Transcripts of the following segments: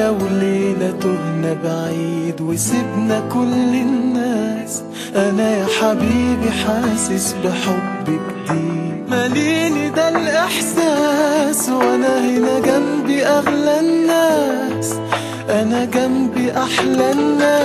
لو ليلة تهنا بعيد وسبنا كل الناس، أنا يا حبيبي حاسس بحب جديد ماليني ده الإحساس، وأنا هنا جنبي أغلى الناس، أنا جنبي أحلى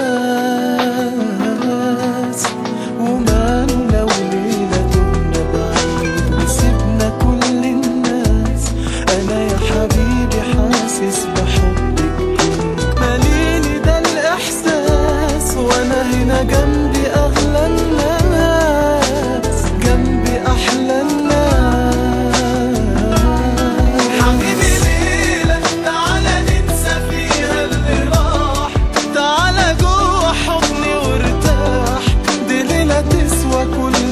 الناس. وماله لو ليلة تهنا بعيد وسبنا كل الناس، أنا يا حبيبي حاسس بحب جديد ماليني ده الإحساس، وأنا هنا جنبي أغلى الناس، جنبي أحلى الناس. حبيبي ليلة تعالى ننسى فيها اللي راح، تعالى جوه حضني وارتاح، دي ليلة تسوى كل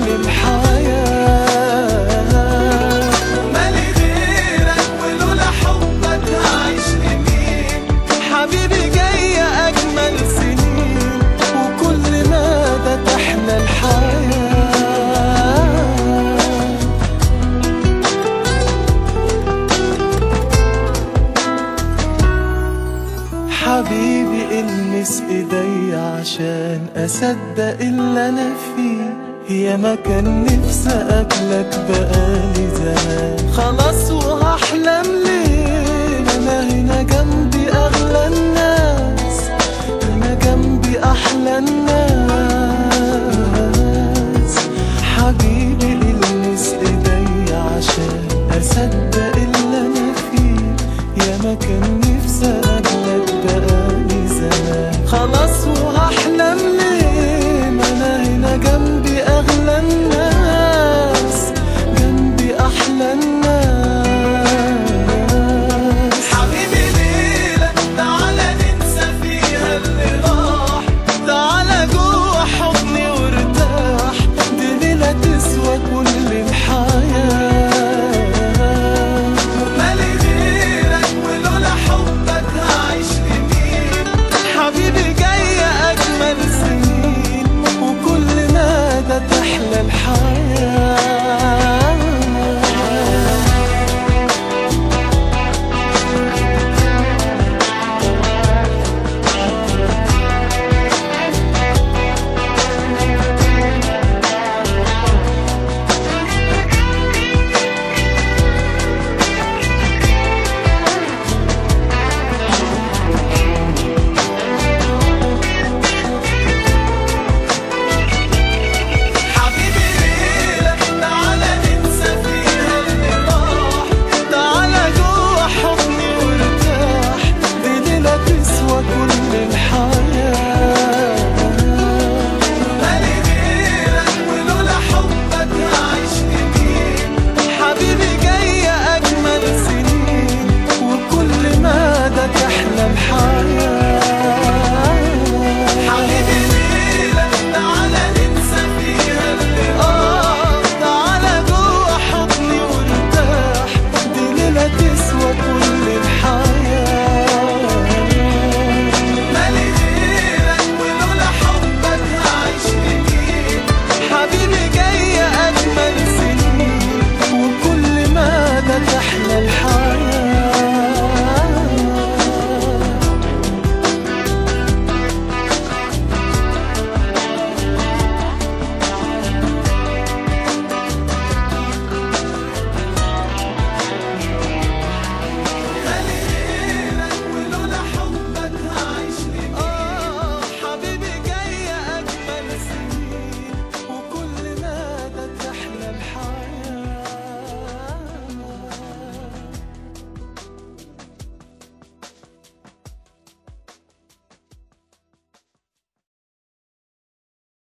الحياة. مالي غيرك ولولا حبك هعيش لمين، حبيبي جاية أجمل سنين، وكل مدى تحلى الحياة. حبيبي المس ايدي عشان اصدق اللي انا فيه، يا ما كان نفسي اقابلك بقالي زمان، خلاص وهحلم ليه، انا هنا جنبي اغلى الناس.